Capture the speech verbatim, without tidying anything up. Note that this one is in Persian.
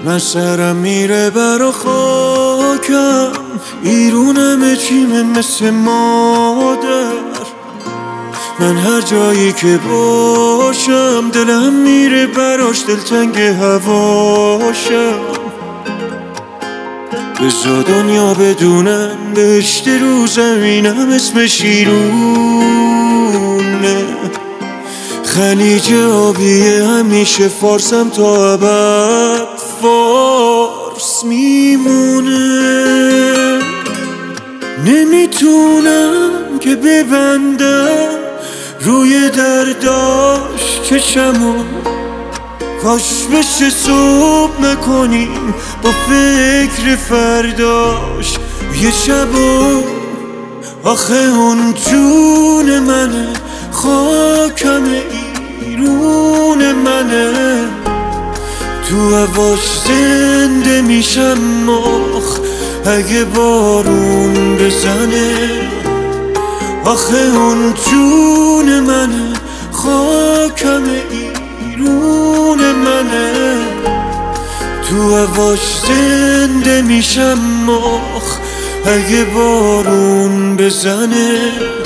من سرم میره برا خاکم، ایرونم چیمه مثل مادر. من هر جایی که باشم دلم میره براش، دلتنگ هواشم. بزا دنیا بدونن بهشت رو زمینم اسم شیرونه. خلیج آبیه همیشه فارسم تا ابد فارس میمونه. نمیتونم که ببندم روی درداش چشمو، کاش بشه صبح نکنیم با فکر فرداش یه شبو. آخه اون جون منه، خاکم ایرون منه. تو هواش زنده میشم آخ اگه بارون بزنه. آخه اون جون منه، خاکم ایرون منه. تو هواش زنده میشم آخ اگه بارون بزنه.